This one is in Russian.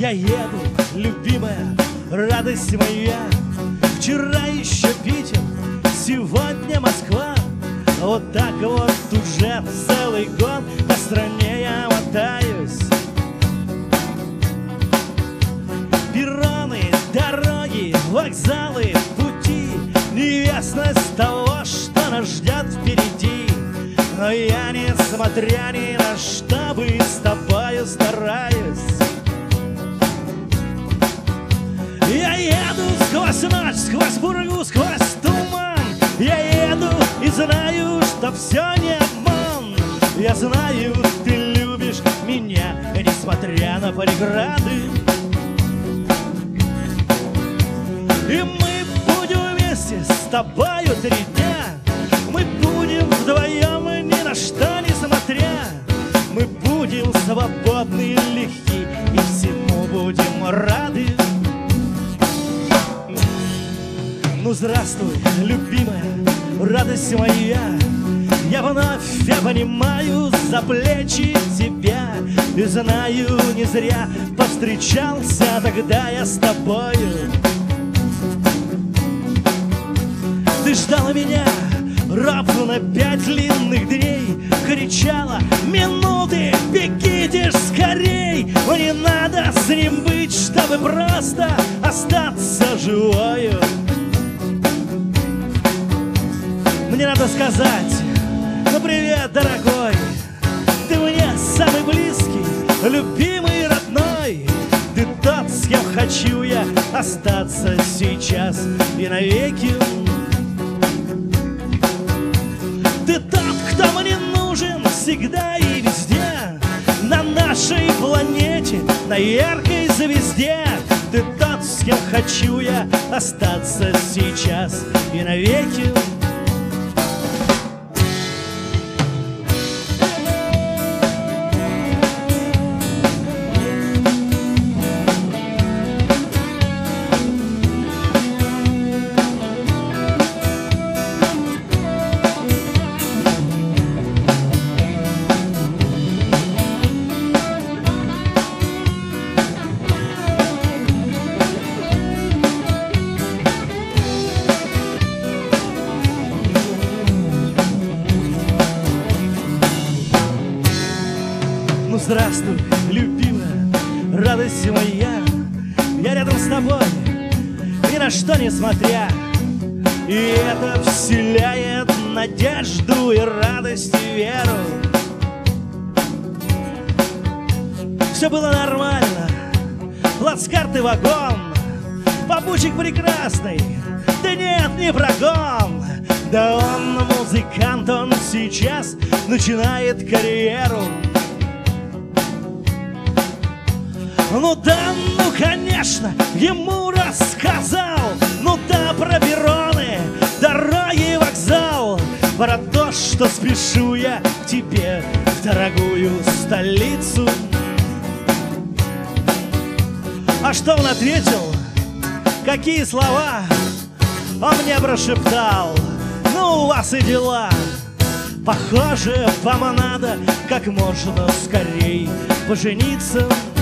Я еду, любимая, радость моя. Вчера еще Питер, сегодня Москва. Вот так вот уже целый год по стране я мотаюсь. Перроны, дороги, вокзалы, пути, неясность того, что нас ждет впереди. Но я, несмотря ни на что, быть с тобою стараюсь. Я еду сквозь ночь, сквозь бурю, сквозь туман. Я еду и знаю, что все не обман. Я знаю, ты любишь меня, несмотря на преграды. И мы будем вместе с тобою 3 дня. Мы будем вдвоем, ни на что не смотря. Мы будем свободны и легки, и всему будем рады. Ну здравствуй, любимая, радость моя. Я вновь, я понимаю, за плечи тебя. И знаю, не зря повстречался тогда я с тобою. Ты ждала меня ровно 5 длинных дней. Кричала: минуты, бегите ж скорей. Мне надо с ним быть, чтобы просто остаться живою. Мне надо сказать: ну привет, дорогой. Ты мне самый близкий, любимый, родной. Ты тот, с кем хочу я остаться сейчас и навеки. Ты тот, кто мне нужен всегда и везде, на нашей планете, на яркой звезде. Ты тот, с кем хочу я остаться сейчас и навеки. Ну здравствуй, любимая, радость моя. Я рядом с тобой, ни на что не смотря. И это вселяет надежду и радость и веру. Все было нормально, плацкарт и вагон, попутчик прекрасный, да нет, не прогон. Да он музыкант, он сейчас начинает карьеру. Ну да, ну конечно, ему рассказал. Ну да, про перроны, дороги и вокзал, про то, что спешу я к тебе в дорогую столицу. А что он ответил? Какие слова он мне прошептал? Ну, у вас и дела. Похоже, вам надо как можно скорей пожениться.